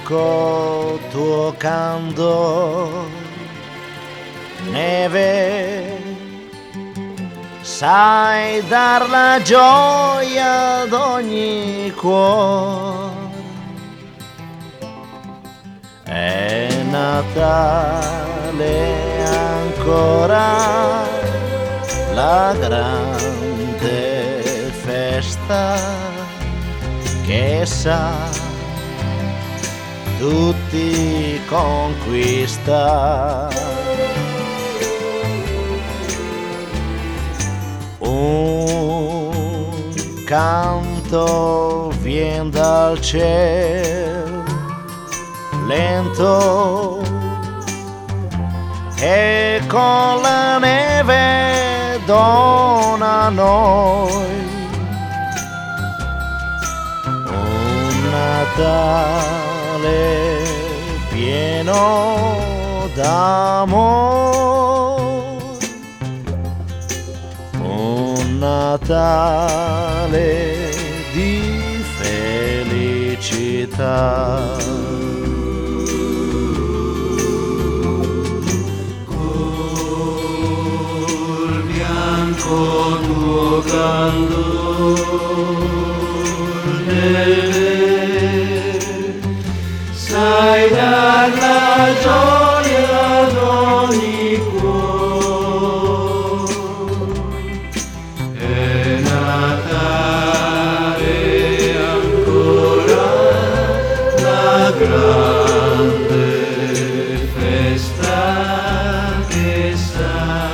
bianco tuo candor, neve, sai dar la gioia ad ogni cuore. È Natale ancora, la grande festa che sa tutti conquista. Un canto vien dal cielo lento e con la neve dona a noi un Natale pieno d'amore, un Natale di felicità. Con tuo candore, sai dar la gioia ad ogni cuore. È Natale ancora, la grande festa che sa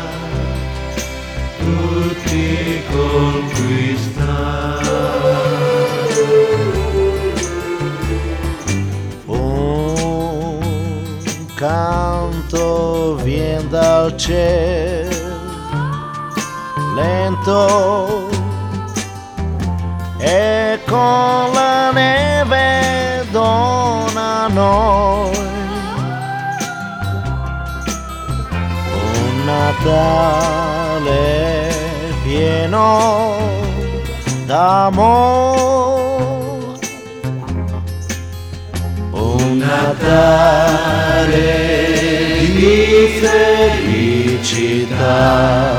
tutti conquistare. Un canto vien dal cielo lento e con la neve dona a noi un Natale pieno d'amore, un Natale di felicità.